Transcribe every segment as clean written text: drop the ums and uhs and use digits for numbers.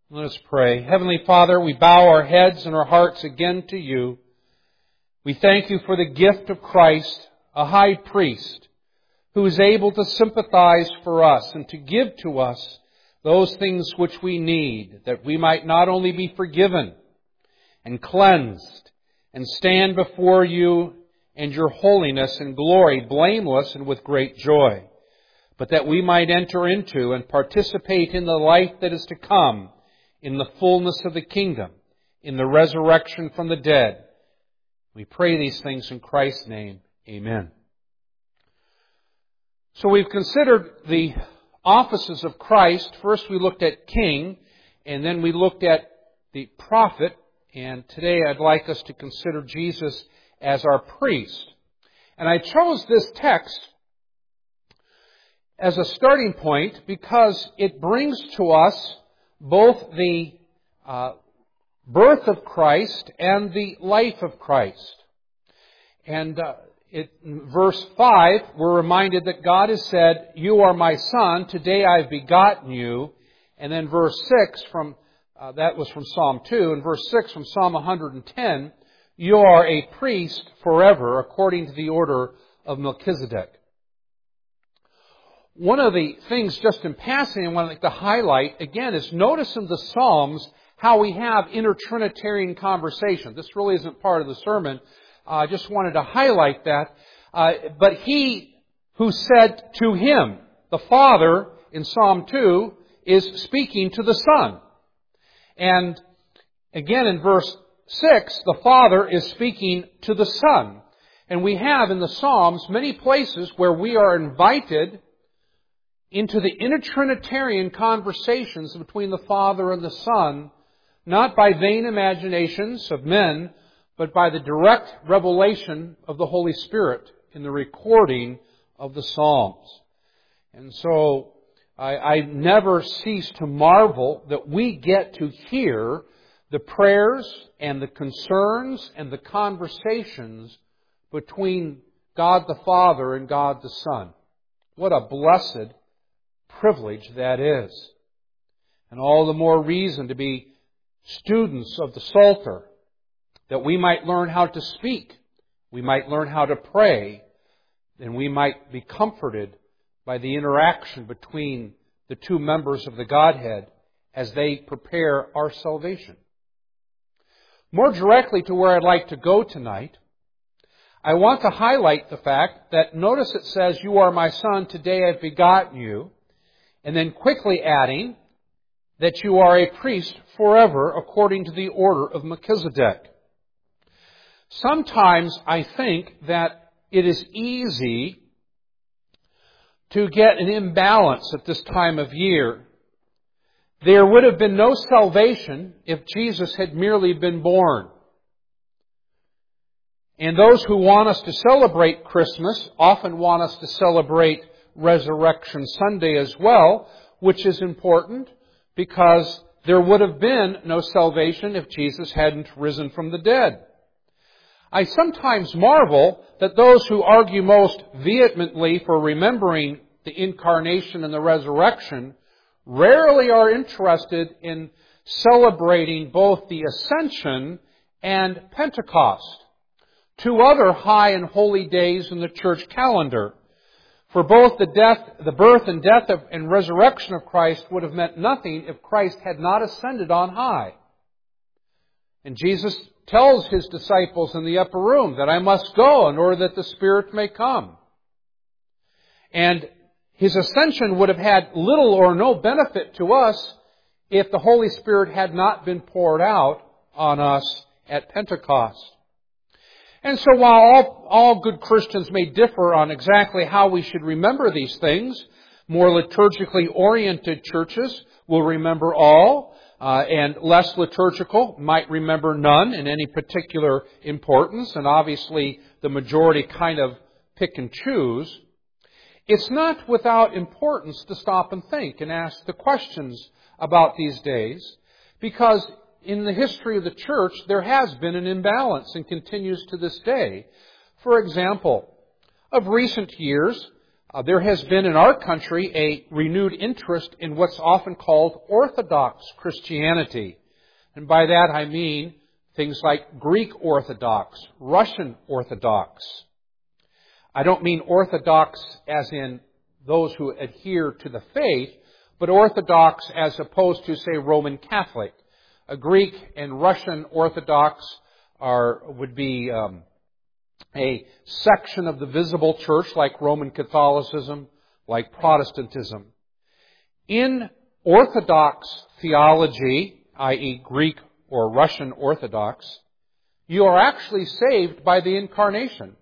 Let us pray. Heavenly Father, we bow our heads and our hearts again to you. We thank you for the gift of Christ, a high priest, who is able to sympathize for us and to give to us those things which we need, that we might not only be forgiven and cleansed and stand before you and your holiness and glory, blameless and with great joy, but that we might enter into and participate in the life that is to come, in the fullness of the kingdom, in the resurrection from the dead. We pray these things in Christ's name. Amen. So we've considered the offices of Christ. First we looked at king, and then we looked at the prophet, and today I'd like us to consider Jesus as our priest. And I chose this text as a starting point because it brings to us both the birth of Christ and the life of Christ. And in verse 5, we're reminded that God has said, "You are my son, today I've begotten you." And then verse 6, that was from Psalm 2, and verse 6 from Psalm 110, "You are a priest forever, according to the order of Melchizedek." One of the things, just in passing, I want to highlight, again, is notice in the Psalms how we have inter-Trinitarian conversation. This really isn't part of the sermon. I just wanted to highlight that. But he who said to him, the Father, in Psalm 2, is speaking to the Son. And again, in verse 6, the Father is speaking to the Son. And we have in the Psalms many places where we are invited into the inter-Trinitarian conversations between the Father and the Son, not by vain imaginations of men, but by the direct revelation of the Holy Spirit in the recording of the Psalms. And so I never cease to marvel that we get to hear the prayers and the concerns and the conversations between God the Father and God the Son. What a blessed privilege that is. And all the more reason to be students of the Psalter, that we might learn how to speak, we might learn how to pray, and we might be comforted by the interaction between the two members of the Godhead as they prepare our salvation. More directly to where I'd like to go tonight, I want to highlight the fact that notice it says, "You are my son, today I've begotten you," and then quickly adding that you are a priest forever according to the order of Melchizedek. Sometimes I think that it is easy to get an imbalance at this time of year. There would have been no salvation if Jesus had merely been born. And those who want us to celebrate Christmas often want us to celebrate Resurrection Sunday as well, which is important because there would have been no salvation if Jesus hadn't risen from the dead. I sometimes marvel that those who argue most vehemently for remembering the incarnation and the resurrection rarely are interested in celebrating both the Ascension and Pentecost, two other high and holy days in the church calendar. For both the birth and death and resurrection of Christ would have meant nothing if Christ had not ascended on high. And Jesus tells His disciples in the upper room that I must go in order that the Spirit may come. And His ascension would have had little or no benefit to us if the Holy Spirit had not been poured out on us at Pentecost. And so while all good Christians may differ on exactly how we should remember these things, more liturgically oriented churches will remember all, and less liturgical might remember none in any particular importance, and obviously the majority kind of pick and choose. It's not without importance to stop and think and ask the questions about these days, because in the history of the church, there has been an imbalance and continues to this day. For example, of recent years, There has been in our country a renewed interest in what's often called Orthodox Christianity. And by that I mean things like Greek Orthodox, Russian Orthodox. I don't mean Orthodox as in those who adhere to the faith, but Orthodox as opposed to, say, Roman Catholic. A Greek and Russian Orthodox would be a section of the visible church like Roman Catholicism, like Protestantism. In Orthodox theology, i.e. Greek or Russian Orthodox, you are actually saved by the Incarnation.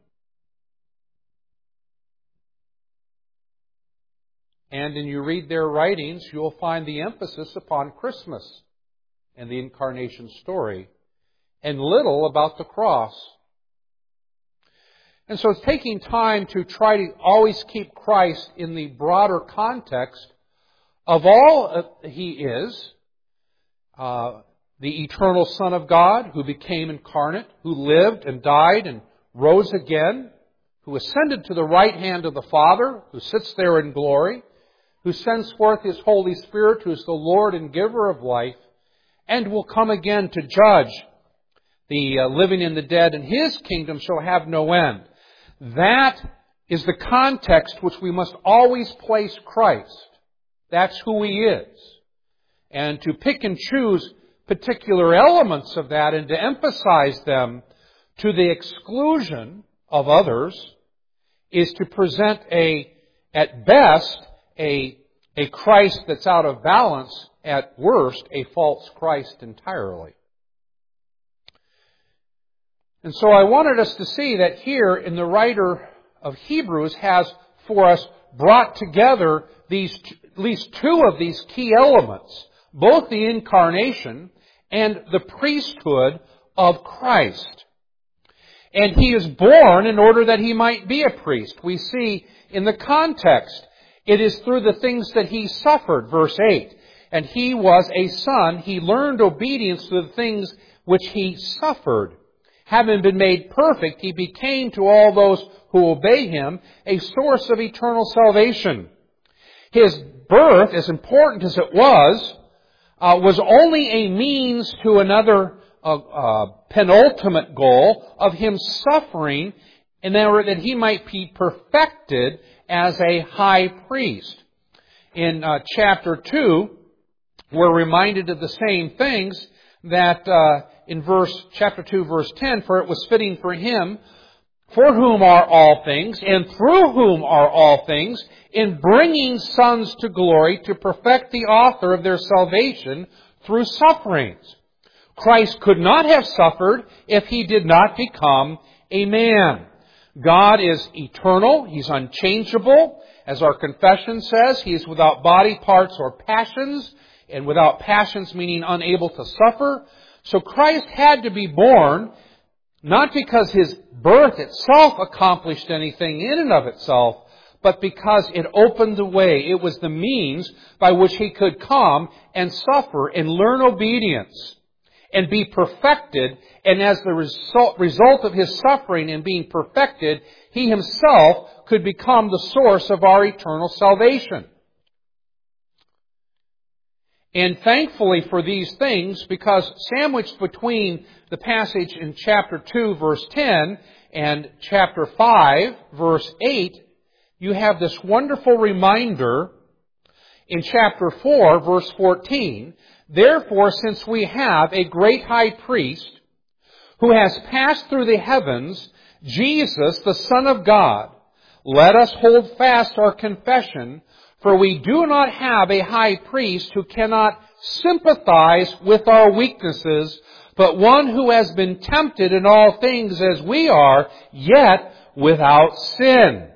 And when you read their writings, you will find the emphasis upon Christmas and the Incarnation story, and little about the cross. And so it's taking time to try to always keep Christ in the broader context of all He is, the eternal Son of God who became incarnate, who lived and died and rose again, who ascended to the right hand of the Father, who sits there in glory, who sends forth His Holy Spirit, who is the Lord and giver of life, and will come again to judge the living and the dead, and His kingdom shall have no end. That is the context which we must always place Christ. That's who He is. And to pick and choose particular elements of that and to emphasize them to the exclusion of others is to present at best, a Christ that's out of balance, at worst, a false Christ entirely. And so I wanted us to see that here in the writer of Hebrews has for us brought together at least two of these key elements, both the Incarnation and the priesthood of Christ. And He is born in order that He might be a priest. We see in the context, it is through the things that He suffered, verse 8. And He was a son, He learned obedience to the things which He suffered. Having been made perfect, He became to all those who obey Him a source of eternal salvation. His birth, as important as it was only a means to another penultimate goal of Him suffering in order that He might be perfected as a high priest. In chapter 2, we're reminded of the same things that in chapter 2, verse 10, for it was fitting for Him, for whom are all things, and through whom are all things, in bringing sons to glory, to perfect the author of their salvation through sufferings. Christ could not have suffered if He did not become a man. God is eternal. He's unchangeable. As our confession says, He is without body parts or passions, and without passions meaning unable to suffer. So Christ had to be born, not because His birth itself accomplished anything in and of itself, but because it opened the way. It was the means by which He could come and suffer and learn obedience and be perfected. And as the result of His suffering and being perfected, He Himself could become the source of our eternal salvation. And thankfully for these things, because sandwiched between the passage in chapter 2, verse 10, and chapter 5, verse 8, you have this wonderful reminder in chapter 4, verse 14. Therefore, since we have a great high priest who has passed through the heavens, Jesus, the Son of God, let us hold fast our confession, for we do not have a high priest who cannot sympathize with our weaknesses, but one who has been tempted in all things as we are, yet without sin.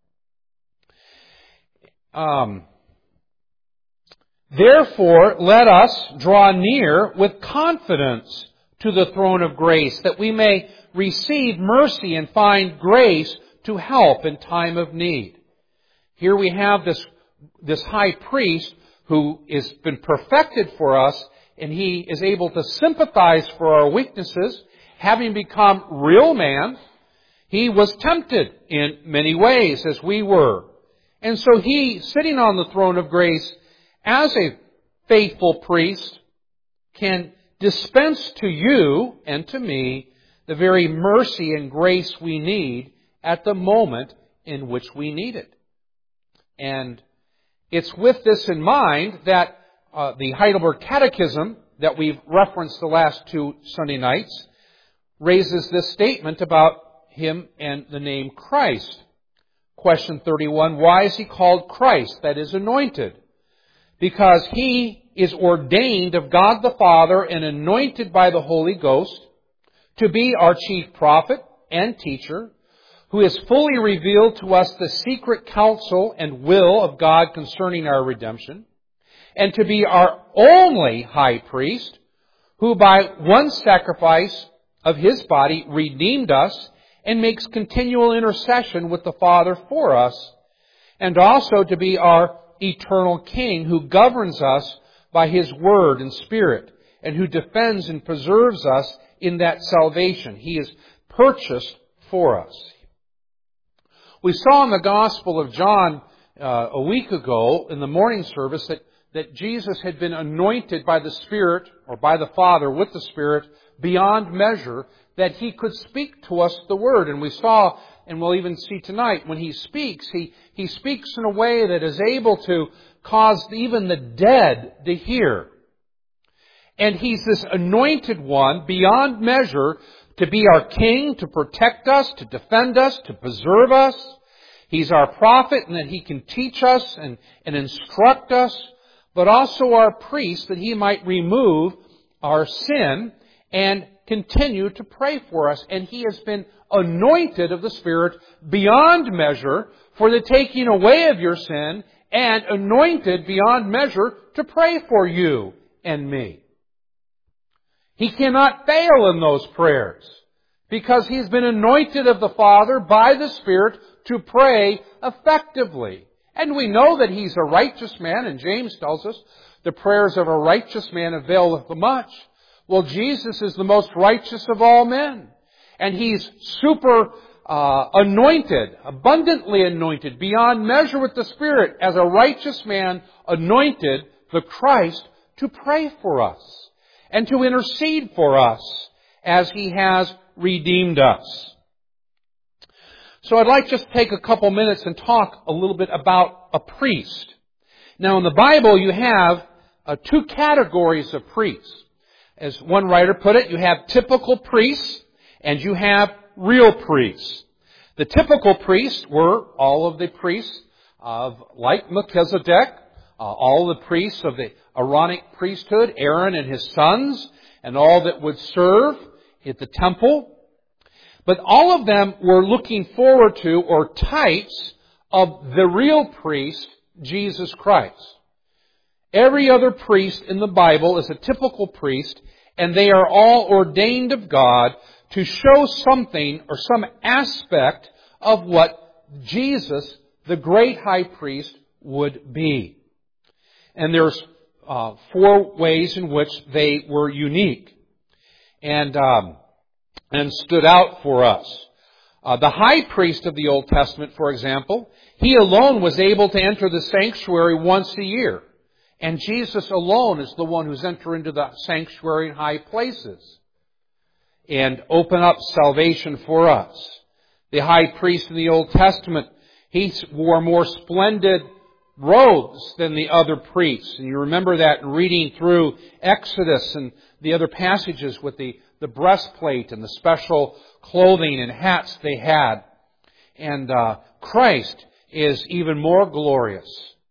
Therefore, let us draw near with confidence to the throne of grace, that we may receive mercy and find grace to help in time of need. Here we have this high priest who has been perfected for us, and He is able to sympathize for our weaknesses. Having become real man, He was tempted in many ways as we were. And so He, sitting on the throne of grace as a faithful priest, can dispense to you and to me the very mercy and grace we need at the moment in which we need it. And it's with this in mind that the Heidelberg Catechism that we've referenced the last 2 Sunday nights raises this statement about Him and the name Christ. Question 31, why is He called Christ, that is, anointed? Because He is ordained of God the Father and anointed by the Holy Ghost to be our chief prophet and teacher, who has fully revealed to us the secret counsel and will of God concerning our redemption, and to be our only high priest, who by one sacrifice of His body redeemed us and makes continual intercession with the Father for us, and also to be our eternal King, who governs us by His Word and Spirit, and who defends and preserves us in that salvation He has purchased for us. We saw in the Gospel of John a week ago in the morning service that Jesus had been anointed by the Spirit, or by the Father with the Spirit, beyond measure, that He could speak to us the Word. And we saw, and we'll even see tonight, when He speaks, He speaks in a way that is able to cause even the dead to hear. And He's this anointed one beyond measure to be our King, to protect us, to defend us, to preserve us. He's our prophet, and that He can teach us and instruct us, but also our priest, that He might remove our sin and continue to pray for us. And He has been anointed of the Spirit beyond measure for the taking away of your sin, and anointed beyond measure to pray for you and me. He cannot fail in those prayers, because He's been anointed of the Father by the Spirit to pray effectively. And we know that He's a righteous man, and James tells us, the prayers of a righteous man availeth much. Well, Jesus is the most righteous of all men. And He's super anointed, abundantly anointed, beyond measure with the Spirit, as a righteous man anointed the Christ to pray for us and to intercede for us as He has redeemed us. So I'd like just to take a couple minutes and talk a little bit about a priest. Now in the Bible you have 2 categories of priests. As one writer put it, you have typical priests and you have real priests. The typical priests were all of the priests like Melchizedek, all the priests of the Aaronic priesthood, Aaron and his sons, and all that would serve at the temple. But all of them were looking forward to, or types of, the real priest, Jesus Christ. Every other priest in the Bible is a typical priest, and they are all ordained of God to show something or some aspect of what Jesus, the great high priest, would be. And there's 4 ways in which they were unique and stood out for us. The high priest of the Old Testament, for example, he alone was able to enter the sanctuary once a year. And Jesus alone is the one who's entered into the sanctuary in high places and open up salvation for us. The high priest in the Old Testament, he wore more splendid robes than the other priests. And you remember that in reading through Exodus and the other passages with the breastplate and the special clothing and hats they had. And Christ is even more glorious.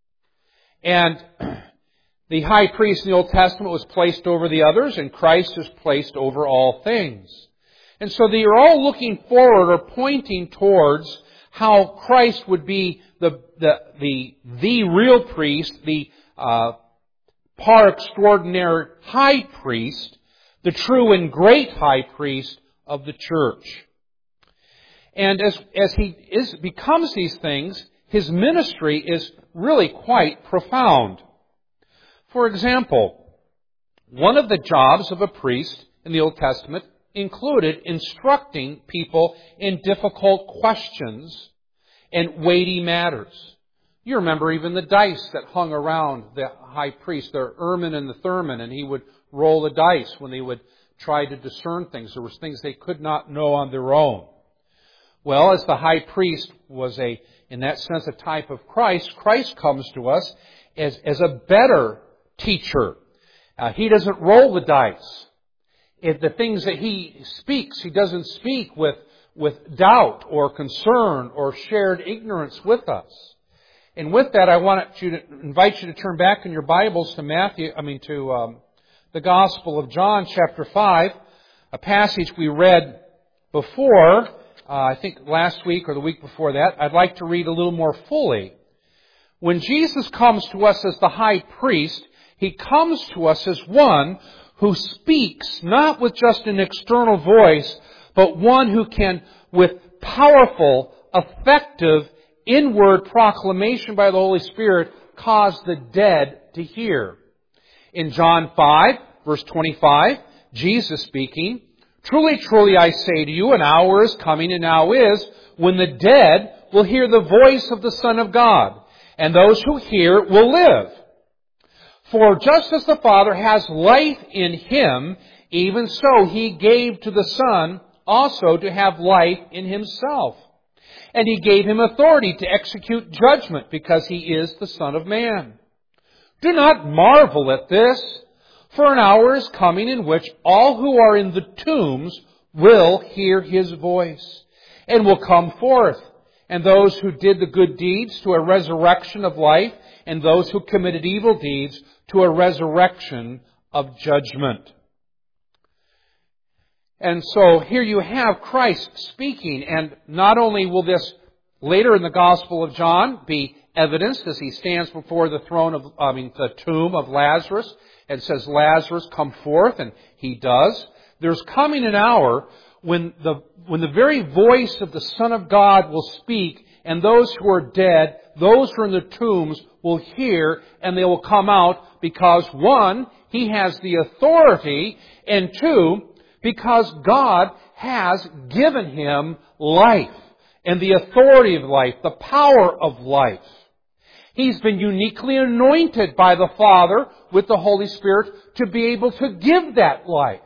And the high priest in the Old Testament was placed over the others, and Christ is placed over all things. And so they are all looking forward or pointing towards how Christ would be the real priest, the par extraordinaire high priest, the true and great high priest of the church. And as he becomes these things, his ministry is really quite profound. For example, one of the jobs of a priest in the Old Testament included instructing people in difficult questions and weighty matters. You remember even the dice that hung around the high priest, the Urim and the Thummim, and he would roll the dice when they would try to discern things. There was things they could not know on their own. Well, as the high priest was in that sense, a type of Christ, Christ comes to us as a better teacher. He doesn't roll the dice. The things that He speaks, He doesn't speak with doubt or concern or shared ignorance with us. And with that, I want to invite you to turn back in your Bibles to the Gospel of John, chapter 5, a passage we read before, I think last week or the week before that. I'd like to read a little more fully. When Jesus comes to us as the high priest, He comes to us as one who speaks not with just an external voice, but one who can, with powerful, effective, inward proclamation by the Holy Spirit, cause the dead to hear. In John 5, verse 25, Jesus speaking, "Truly, truly, I say to you, an hour is coming and now is, when the dead will hear the voice of the Son of God, and those who hear will live. For just as the Father has life in Him, even so He gave to the Son also to have life in Himself. And He gave Him authority to execute judgment, because He is the Son of Man. Do not marvel at this, for an hour is coming in which all who are in the tombs will hear His voice, and will come forth, and those who did the good deeds to a resurrection of life, and those who committed evil deeds to a resurrection of judgment." And so here you have Christ speaking, and not only will this later in the Gospel of John be evidenced as He stands before the the tomb of Lazarus, and says, "Lazarus, come forth," and He does. There's coming an hour when the very voice of the Son of God will speak, and those who are dead, those who are in the tombs, will hear, and they will come out, because one, He has the authority, and two, because God has given Him life, and the authority of life, the power of life. He's been uniquely anointed by the Father with the Holy Spirit to be able to give that life.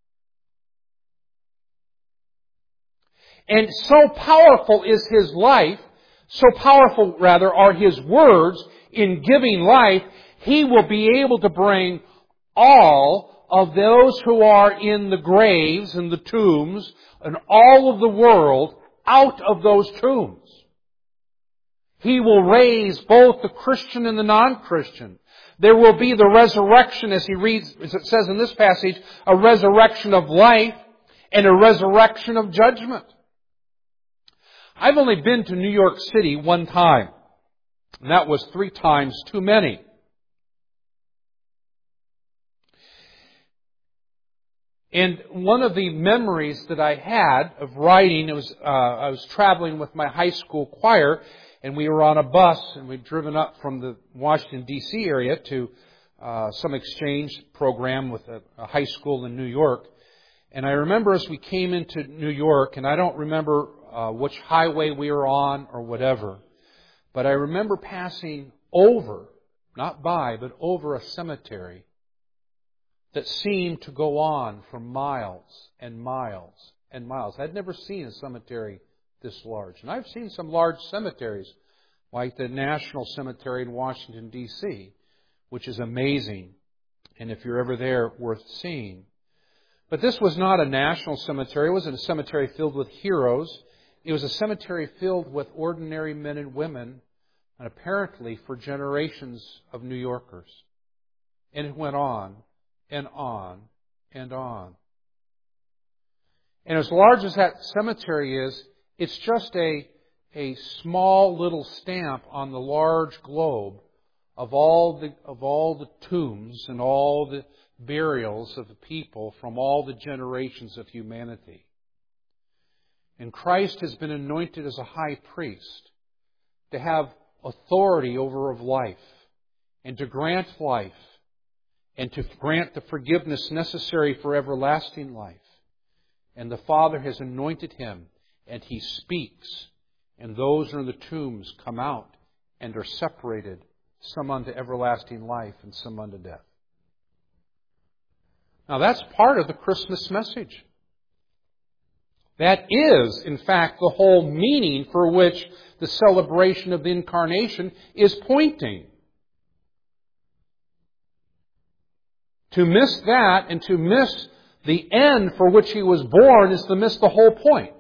And so powerful is His life, so powerful rather are His words in giving life, He will be able to bring all of those who are in the graves and the tombs and all of the world out of those tombs. He will raise both the Christian and the non-Christian. There will be the resurrection, as it says in this passage, a resurrection of life and a resurrection of judgment. I've only been to New York City one time, and that was 3 times too many. And one of the memories that I had of writing, I was traveling with my high school choir, and we were on a bus, and we'd driven up from the Washington, D.C. area to some exchange program with a high school in New York. And I remember as we came into New York, and I don't remember which highway we were on or whatever, but I remember passing over, not by, but over a cemetery that seemed to go on for miles and miles and miles. I'd never seen a cemetery this large. And I've seen some large cemeteries, like the National Cemetery in Washington, D.C., which is amazing, and if you're ever there, worth seeing. But this was not a national cemetery. It wasn't a cemetery filled with heroes. It was a cemetery filled with ordinary men and women, and apparently for generations of New Yorkers. And it went on and on and on. And as large as that cemetery is, it's just a small little stamp on the large globe of all the tombs and all the burials of the people from all the generations of humanity. And Christ has been anointed as a high priest to have authority over of life and to grant life and to grant the forgiveness necessary for everlasting life. And the Father has anointed Him, and He speaks, and those who are in the tombs come out, and are separated, some unto everlasting life and some unto death. Now that's part of the Christmas message. That is, in fact, the whole meaning for which the celebration of the Incarnation is pointing. To miss that and to miss the end for which He was born is to miss the whole point.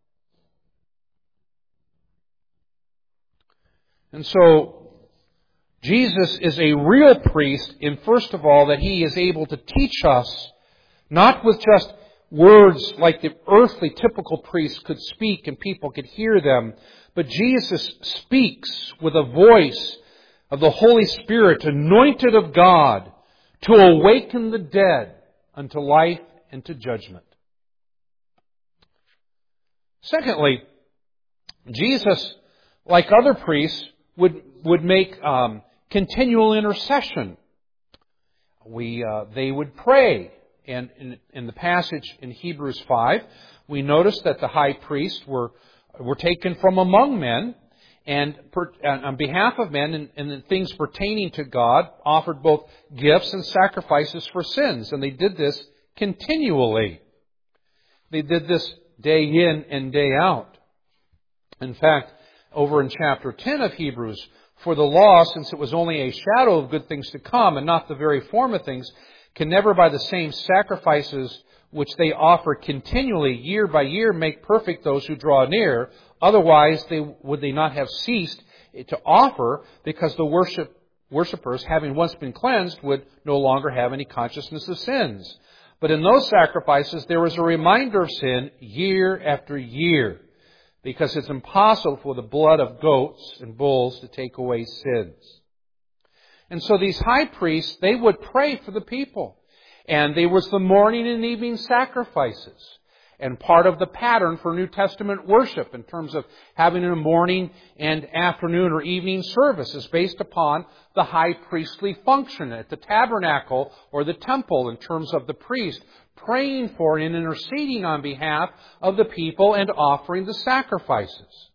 And so, Jesus is a real priest in, first of all, that He is able to teach us, not with just words like the earthly typical priests could speak and people could hear them, but Jesus speaks with a voice of the Holy Spirit, anointed of God, to awaken the dead unto life and to judgment. Secondly, Jesus, like other priests, would make continual intercession. They would pray. And in the passage in Hebrews 5, we notice that the high priests were taken from among men, and on behalf of men and the things pertaining to God, offered both gifts and sacrifices for sins. And they did this continually. They did this day in and day out. In fact, over in chapter 10 of Hebrews, for the law, since it was only a shadow of good things to come and not the very form of things, can never by the same sacrifices which they offer continually year by year make perfect those who draw near. Otherwise, would they not have ceased to offer, because the worshippers, having once been cleansed, would no longer have any consciousness of sins. But in those sacrifices, there was a reminder of sin year after year, because it's impossible for the blood of goats and bulls to take away sins. And so these high priests, they would pray for the people. And there was the morning and evening sacrifices. And part of the pattern for New Testament worship in terms of having a morning and afternoon or evening service is based upon the high priestly function at the tabernacle or the temple in terms of the priest praying for and interceding on behalf of the people and offering the sacrifices.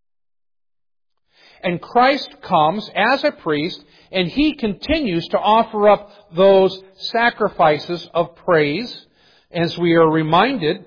And Christ comes as a priest, and He continues to offer up those sacrifices of praise, as we are reminded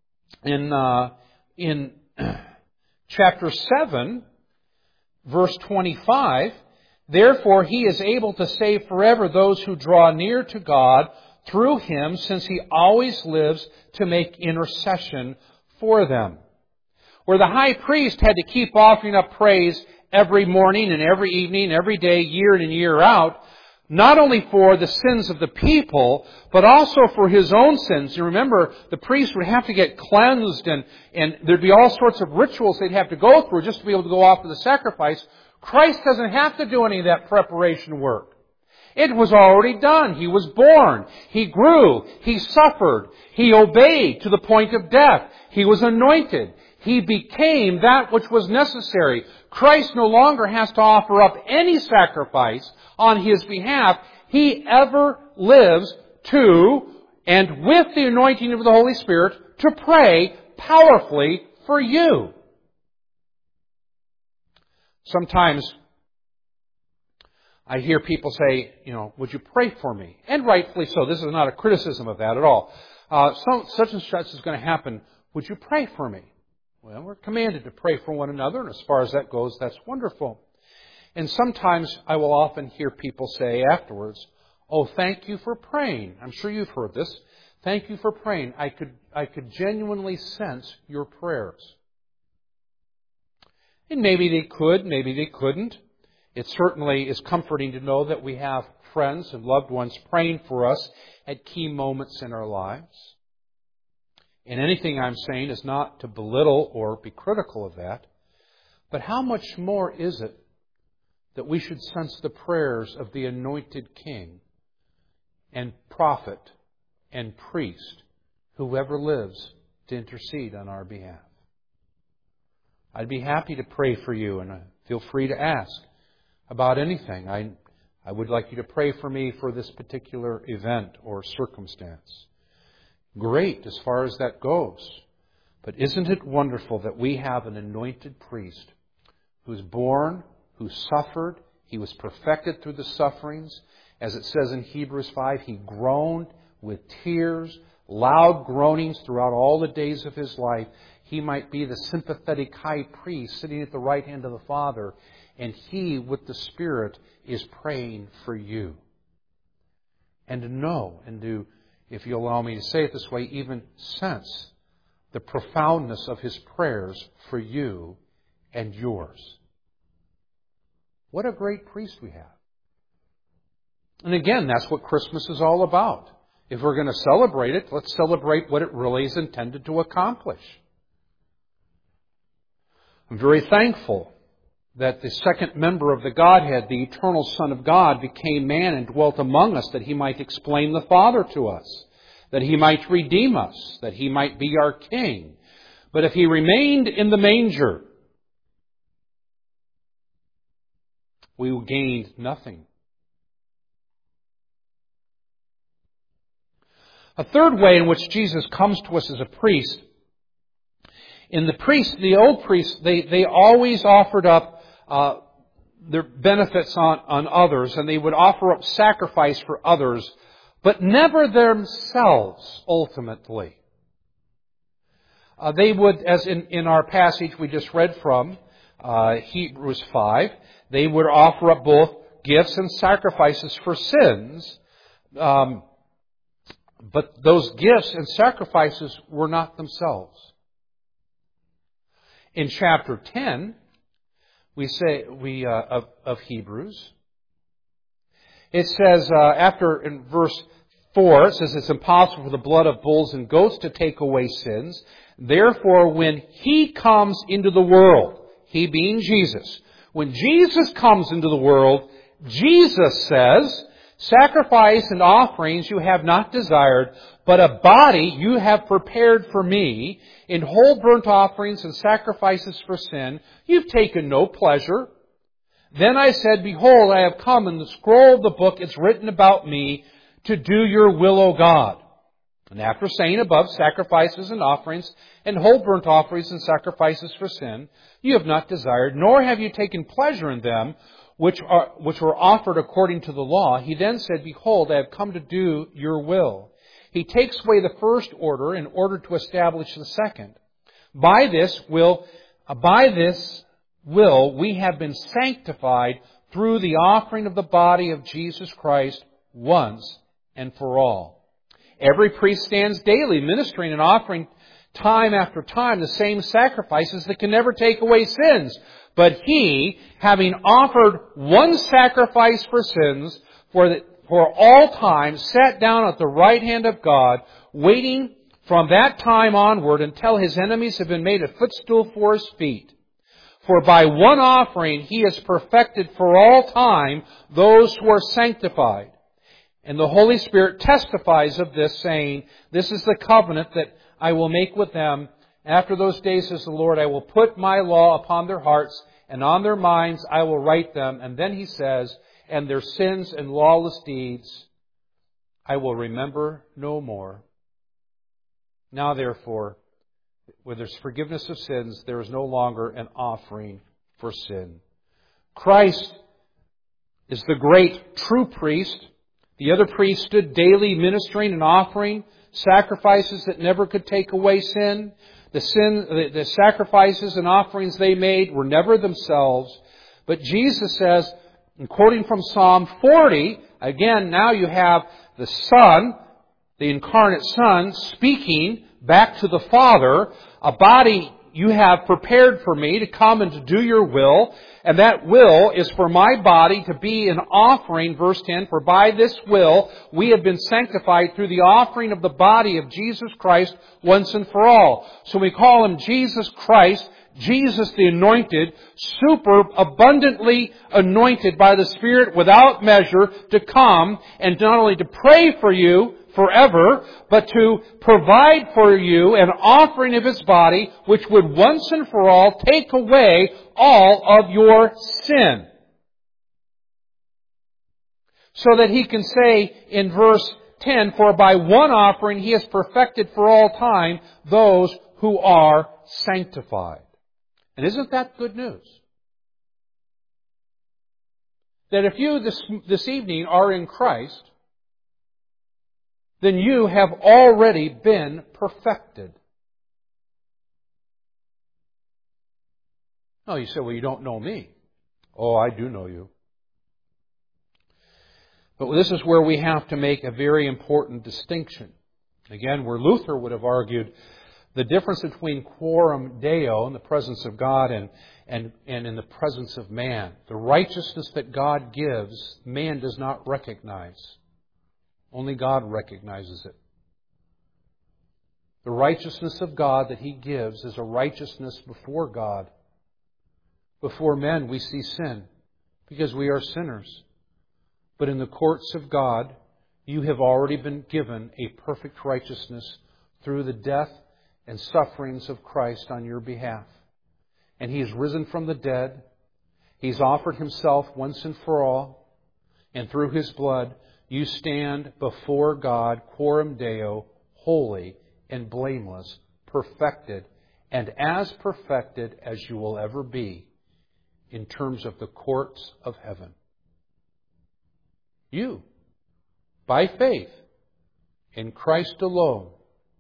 in chapter 7, verse 25. Therefore He is able to save forever those who draw near to God through Him, since He always lives to make intercession for them. Where the high priest had to keep offering up praise every morning and every evening, every day, year in and year out, not only for the sins of the people, but also for his own sins. You remember, the priest would have to get cleansed, and there'd be all sorts of rituals they'd have to go through just to be able to go offer the sacrifice. Christ doesn't have to do any of that preparation work. It was already done. He was born. He grew. He suffered. He obeyed to the point of death. He was anointed. He became that which was necessary. Christ no longer has to offer up any sacrifice on His behalf. He ever lives to, and with the anointing of the Holy Spirit, to pray powerfully for you. Sometimes I hear people say, would you pray for me? And rightfully so. This is not a criticism of that at all. Such and such is going to happen. Would you pray for me? Well, we're commanded to pray for one another, and as far as that goes, that's wonderful. And sometimes I will often hear people say afterwards, oh, thank you for praying. I'm sure you've heard this. Thank you for praying. I could genuinely sense your prayers. And maybe they could, maybe they couldn't. It certainly is comforting to know that we have friends and loved ones praying for us at key moments in our lives. And anything I'm saying is not to belittle or be critical of that. But how much more is it that we should sense the prayers of the anointed King and prophet and priest, whoever lives to intercede on our behalf? I'd be happy to pray for you, and feel free to ask about anything. I would like you to pray for me for this particular event or circumstance. Great as far as that goes. But isn't it wonderful that we have an anointed priest who's born, who suffered. He was perfected through the sufferings. As it says in Hebrews 5, He groaned with tears, loud groanings throughout all the days of His life. He might be the sympathetic high priest sitting at the right hand of the Father, and He, with the Spirit, is praying for you. And to know, and to, if you allow me to say it this way, even sense the profoundness of His prayers for you and yours. What a great priest we have. And again, that's what Christmas is all about. If we're going to celebrate it, let's celebrate what it really is intended to accomplish. I'm very thankful that the second member of the Godhead, the eternal Son of God, became man and dwelt among us, that He might explain the Father to us, that He might redeem us, that He might be our King. But if He remained in the manger, we gained nothing. A third way in which Jesus comes to us as a priest, the old priests, they always offered up their benefits on others, and they would offer up sacrifice for others, but never themselves ultimately. They would, as in our passage we just read from, Hebrews 5, they would offer up both gifts and sacrifices for sins, but those gifts and sacrifices were not themselves. In chapter 10, of Hebrews, it says, in verse 4, it says, it's impossible for the blood of bulls and goats to take away sins. Therefore, when He comes into the world, He being Jesus, when Jesus comes into the world, Jesus says, sacrifice and offerings you have not desired, but a body you have prepared for me. In whole burnt offerings and sacrifices for sin, you've taken no pleasure. Then I said, behold, I have come, and the scroll of the book is written about me to do your will, O God. And after saying above, sacrifices and offerings, and whole burnt offerings and sacrifices for sin, you have not desired, nor have you taken pleasure in them, which were offered according to the law. He then said, behold, I have come to do your will. He takes away the first order in order to establish the second. By this will we have been sanctified through the offering of the body of Jesus Christ once and for all. Every priest stands daily ministering and offering time after time the same sacrifices that can never take away sins. But He, having offered one sacrifice for sins for all time, sat down at the right hand of God, waiting from that time onward until His enemies have been made a footstool for His feet. For by one offering He has perfected for all time those who are sanctified. And the Holy Spirit testifies of this, saying, this is the covenant that I will make with them. After those days, says the Lord, I will put my law upon their hearts, and on their minds I will write them. And then He says, and their sins and lawless deeds I will remember no more. Now therefore, where there's forgiveness of sins, there is no longer an offering for sin. Christ is the great true priest. The other priests stood daily ministering and offering sacrifices that never could take away sin. The sacrifices and offerings they made were never themselves. But Jesus says, and quoting from Psalm 40, again, now you have the Son, the incarnate Son, speaking back to the Father, a body you have prepared for me to come and to do your will. And that will is for my body to be an offering, verse 10, for by this will we have been sanctified through the offering of the body of Jesus Christ once and for all. So we call Him Jesus Christ, Jesus the anointed, super abundantly anointed by the Spirit without measure to come and not only to pray for you forever, but to provide for you an offering of His body which would once and for all take away all of your sin. So that He can say in verse 10, for by one offering He has perfected for all time those who are sanctified. And isn't that good news? that if you this evening are in Christ, then you have already been perfected. Oh, you say, well, you don't know me. Oh, I do know you. But this is where we have to make a very important distinction. Again, where Luther would have argued the difference between quorum Deo, in the presence of God, and in the presence of man. The righteousness that God gives, man does not recognize. Only God recognizes it. The righteousness of God that He gives is a righteousness before God. Before men we see sin, because we are sinners. But in the courts of God, you have already been given a perfect righteousness through the death and sufferings of Christ on your behalf. And He has risen from the dead. He's offered Himself once and for all. And through His blood, you stand before God, quorum Deo, holy and blameless, perfected, and as perfected as you will ever be in terms of the courts of heaven. You, by faith, in Christ alone.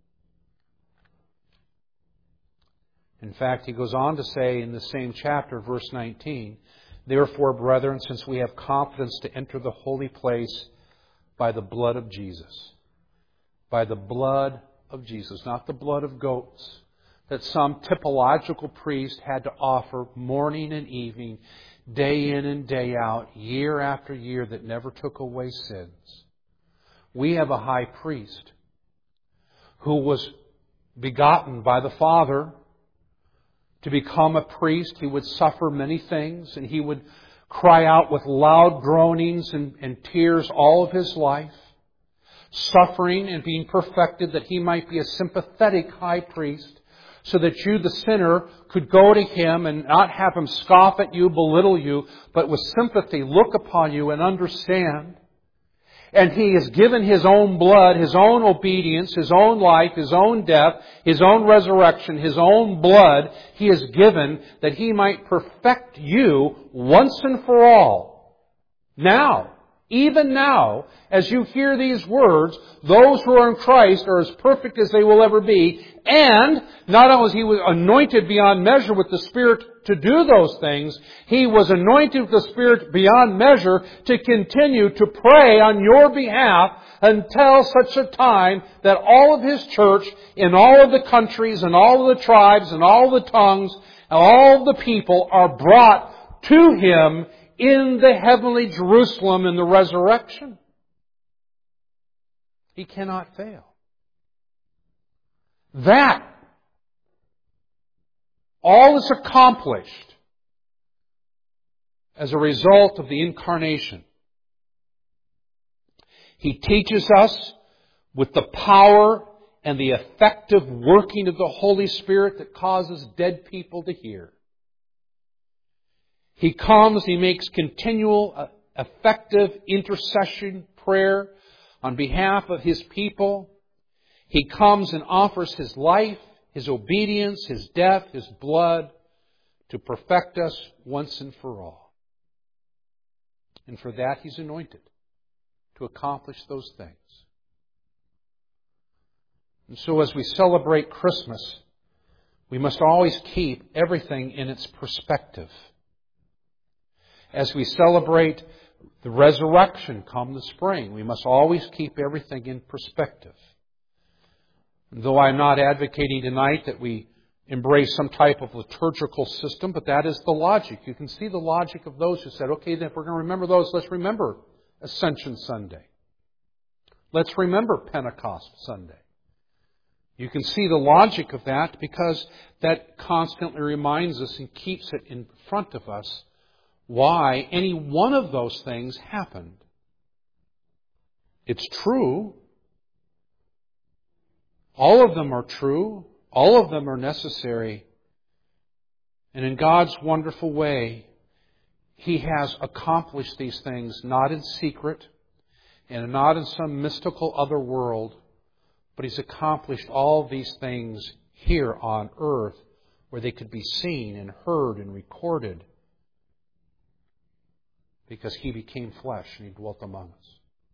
In fact, he goes on to say in the same chapter, verse 19, "Therefore, brethren, since we have confidence to enter the holy place by the blood of Jesus." By the blood of Jesus, not the blood of goats that some typological priest had to offer morning and evening, day in and day out, year after year, that never took away sins. We have a high priest who was begotten by the Father. To become a priest, he would suffer many things, and he would cry out with loud groanings and tears all of his life, suffering and being perfected that he might be a sympathetic high priest, so that you, the sinner, could go to Him and not have Him scoff at you, belittle you, but with sympathy look upon you and understand. And He has given His own blood, His own obedience, His own life, His own death, His own resurrection, His own blood He has given that He might perfect you once and for all. Now, even now, as you hear these words, those who are in Christ are as perfect as they will ever be. And not only was He was anointed beyond measure with the Spirit to do those things, He was anointed with the Spirit beyond measure to continue to pray on your behalf until such a time that all of His church in all of the countries and all of the tribes and all of the tongues and all of the people are brought to Him in the heavenly Jerusalem in the resurrection. He cannot fail. That all is accomplished as a result of the incarnation. He teaches us with the power and the effective working of the Holy Spirit that causes dead people to hear. He comes, He makes continual, effective intercession prayer on behalf of His people. He comes and offers His life, His obedience, His death, His blood to perfect us once and for all. And for that He's anointed to accomplish those things. And so as we celebrate Christmas, we must always keep everything in its perspective. As we celebrate the resurrection come the spring, we must always keep everything in perspective. And though I'm not advocating tonight that we embrace some type of liturgical system, but that is the logic. You can see the logic of those who said, okay, then if we're going to remember those, let's remember Ascension Sunday. Let's remember Pentecost Sunday. You can see the logic of that because that constantly reminds us and keeps it in front of us why any one of those things happened. It's true. All of them are true. All of them are necessary. And in God's wonderful way, He has accomplished these things not in secret and not in some mystical other world, but He's accomplished all these things here on earth where they could be seen and heard and recorded. because He became flesh and He dwelt among us.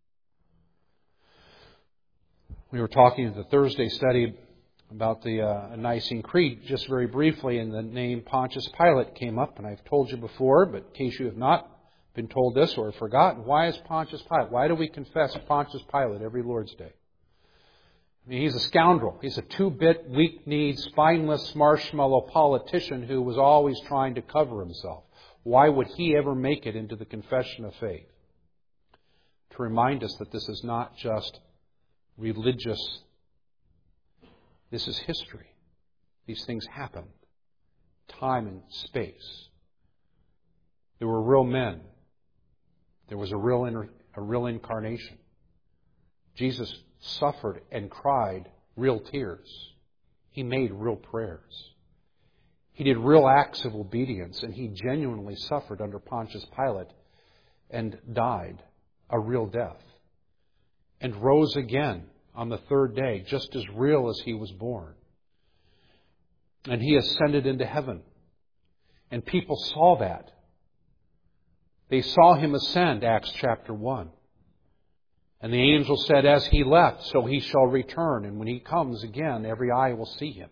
We were talking at the Thursday study about the Nicene Creed just very briefly, and the name Pontius Pilate came up, and I've told you before, but in case you have not been told this or forgotten, why is Pontius Pilate? Why do we confess Pontius Pilate every Lord's Day? I mean, he's a scoundrel. He's a two-bit, weak-kneed, spineless, marshmallow politician who was always trying to cover himself. Why would he ever make it into the confession of faith? To remind us that this is not just religious. This is history. These things happened. Time and space. There were real men. There was a real incarnation. Jesus suffered and cried real tears. He made real prayers. He did real acts of obedience, and He genuinely suffered under Pontius Pilate and died a real death. And rose again on the third day, just as real as He was born. And He ascended into heaven. And people saw that. They saw Him ascend, Acts chapter 1. And the angel said, as He left, so He shall return. And when He comes again, every eye will see Him.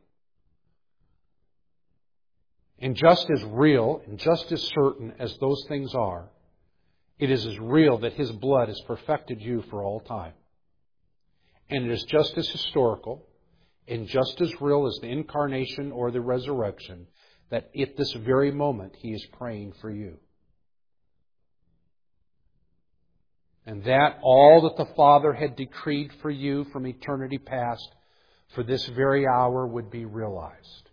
And just as real and just as certain as those things are, it is as real that His blood has perfected you for all time. And it is just as historical and just as real as the incarnation or the resurrection that at this very moment He is praying for you. And that all that the Father had decreed for you from eternity past, for this very hour would be realized.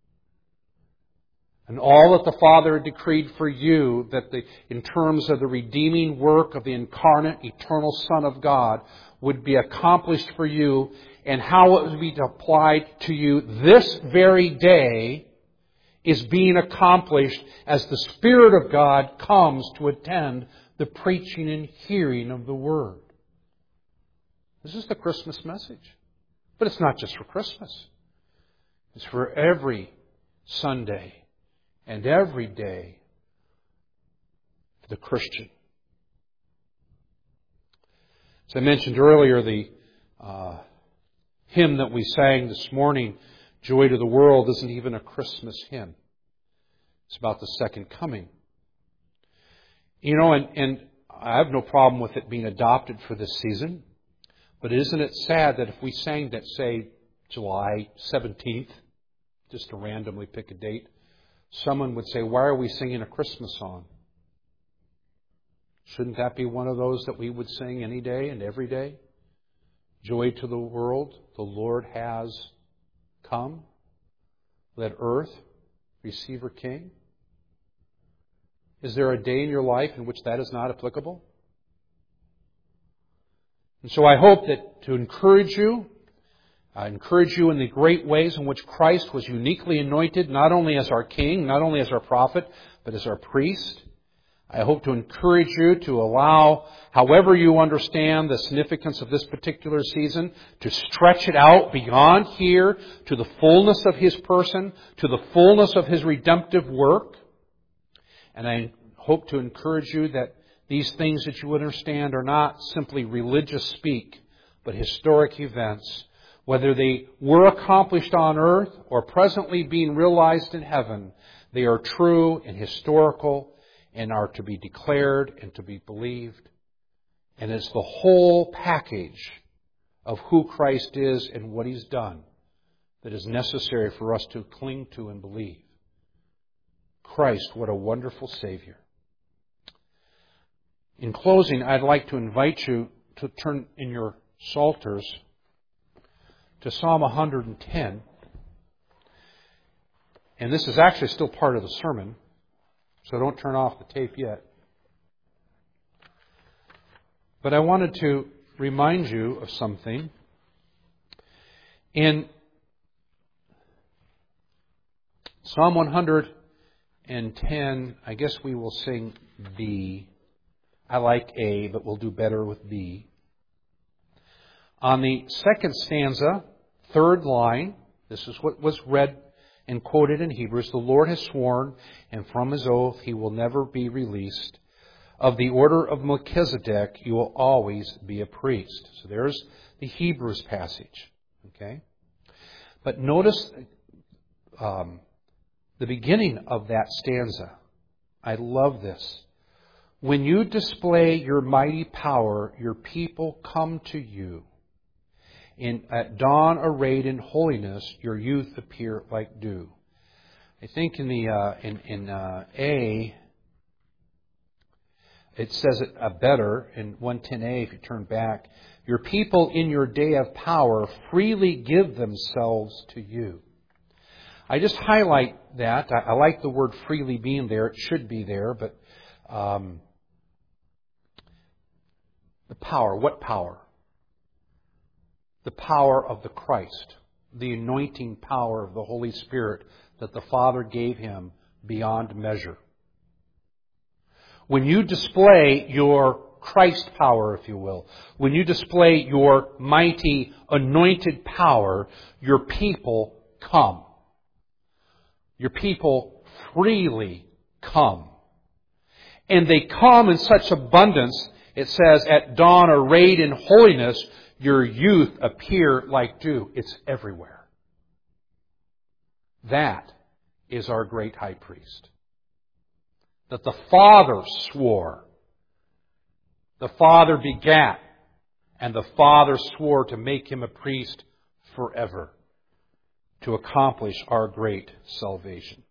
And all that the Father had decreed for you, that in terms of the redeeming work of the incarnate, eternal Son of God, would be accomplished for you, and how it would be applied to you this very day, is being accomplished as the Spirit of God comes to attend the preaching and hearing of the Word. This is the Christmas message. But it's not just for Christmas. It's for every Sunday and every day for the Christian. As I mentioned earlier, the hymn that we sang this morning, Joy to the World, isn't even a Christmas hymn. It's about the second coming. You know, and I have no problem with it being adopted for this season. But isn't it sad that if we sang that, say, July 17th, just to randomly pick a date, someone would say, why are we singing a Christmas song? Shouldn't that be one of those that we would sing any day and every day? Joy to the world, the Lord has come. Let earth receive her King. Is there a day in your life in which that is not applicable? And so I hope that to encourage you in the great ways in which Christ was uniquely anointed, not only as our King, not only as our prophet, but as our priest. I hope to encourage you to allow, however you understand the significance of this particular season, to stretch it out beyond here to the fullness of His person, to the fullness of His redemptive work. And I hope to encourage you that these things that you understand are not simply religious speak, but historic events. Whether they were accomplished on earth or presently being realized in heaven, they are true and historical and are to be declared and to be believed. And it's the whole package of who Christ is and what He's done that is necessary for us to cling to and believe. Christ, what a wonderful Savior. In closing, I'd like to invite you to turn in your Psalters to Psalm 110. And this is actually still part of the sermon, so don't turn off the tape yet. But I wanted to remind you of something. In Psalm 110, I guess we will sing B. I like A, but we'll do better with B. On the second stanza, third line, this is what was read and quoted in Hebrews. The Lord has sworn, and from His oath He will never be released. of the order of Melchizedek, you will always be a priest. So there's the Hebrews passage. Okay? But notice the beginning of that stanza. I love this. When you display your mighty power, your people come to you. At dawn arrayed in holiness, your youth appear like dew. I think in A, it says it better in 110a, if you turn back. Your people in your day of power freely give themselves to you. I just highlight that. I like the word freely being there. It should be there, but the power. What power? The power of the Christ. The anointing power of the Holy Spirit that the Father gave Him beyond measure. When you display your Christ power, if you will, when you display your mighty anointed power, your people come. Your people freely come. And they come in such abundance, it says, at dawn arrayed in holiness, your youth appear like dew. It's everywhere. That is our great high priest. That the Father swore. The Father begat. And the Father swore to make Him a priest forever, to accomplish our great salvation.